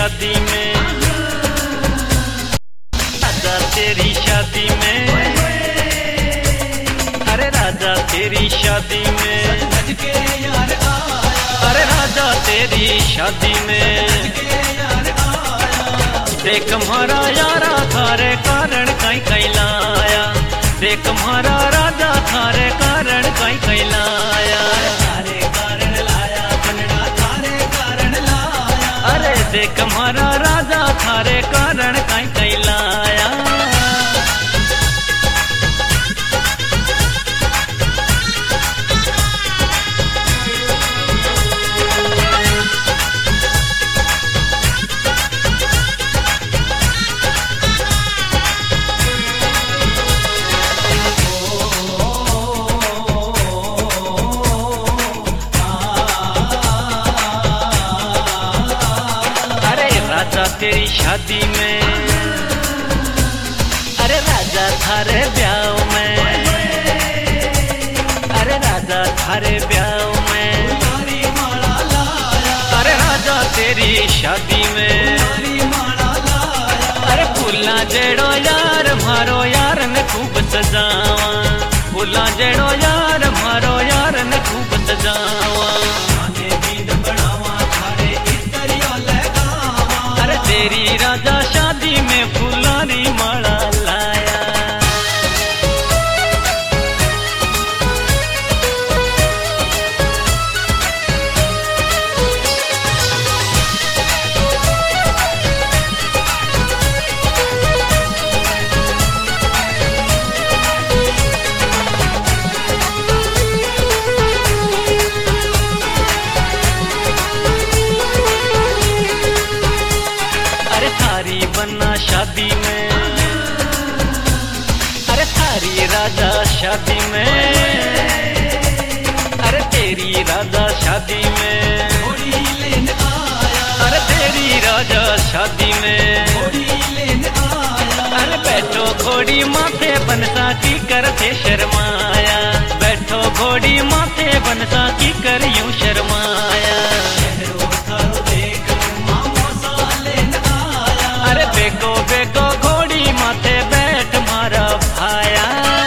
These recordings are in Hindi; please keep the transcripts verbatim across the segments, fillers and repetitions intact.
शादी में, राजा तेरी शादी में, अरे राजा तेरी शादी में, अरे राजा तेरी शादी में। देख म्हारा यारा थारे कारण कई कई लाया, देख म्हारा राजा थारे कारण कई कई लाया, थारे कारण लाया बनड़ा थारे कारण लाया, अरे देख म्हारा राजा थारे कारण कई कई लाया। राजा तेरी शादी में, अरे राजा थारे ब्याह में, अरे राजा थारे ब्याह में, अरे राजा तेरी शादी में, अरे फूला जेड़ो यार मारो यार ने खूब सजावा, फूला जेड़ो यार मारो यार ने खूब सजावा, तेरी राजा शादी में फुलारी माला लाया। बनना शादी में, अरे थारी राजा शादी में, अरे तेरी राजा शादी में, अरे तेरी राजा शादी में, अरे बैठो घोड़ी माथे बनसा की करते शर्माया, बैठो घोड़ी माथे बनसा की कर यूं शर्माया, अरे बेको बेको घोड़ी माथे बैठ मारा भाया।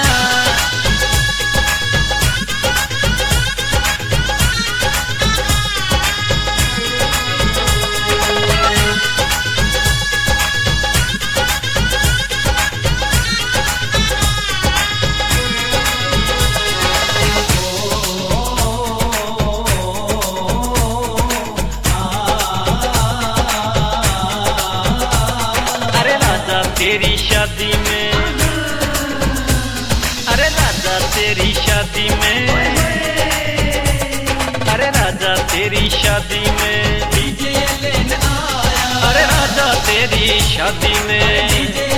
तेरी शादी में, अरे राजा तेरी शादी में, अरे राजा तेरी शादी में, अरे राजा तेरी शादी में,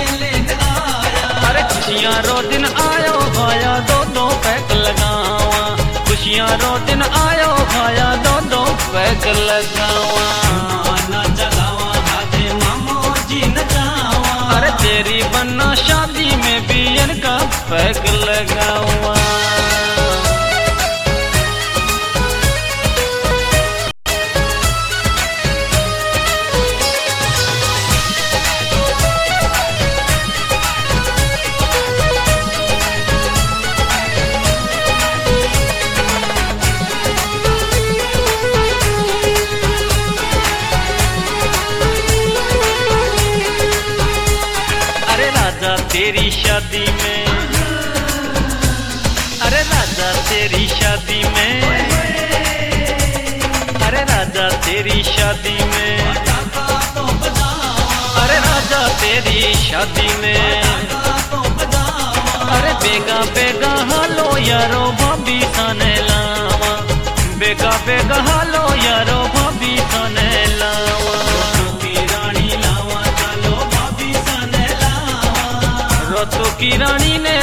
अरे खुशियां रो दिन आयो भाया दो दो पैक लगावा, खुशियां रो दिन आयो भाया दो दो पैक लगावा, अरे तेरी बनना शादी में भी इनका पैक लगा हुआ। राजा तेरी शादी में, अरे राजा तेरी शादी में, अरे राजा तेरी शादी में, अरे राजा तेरी शादी में, अरे बेगा बेगा हालो यारो भाभी थाने लावा, बेगा बेगा हालो यारो भाभी थाने लावा, तो की रानी ने